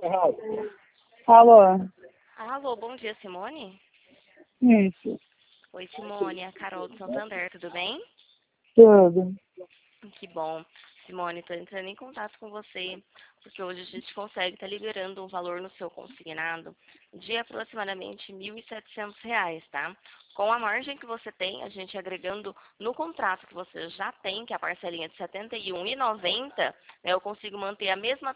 Alô? Alô, bom dia, Simone? Isso, Oi, Simone, é a Carol do Santander, tudo bem? tudo. Que bom. Simone, estou entrando em contato com você, porque hoje a gente consegue estar liberando um valor no seu consignado de aproximadamente R$ 1.700, tá? Com a margem que você tem, a gente agregando no contrato que você já tem, que é a parcelinha de R$ 71,90, né, eu consigo manter a mesma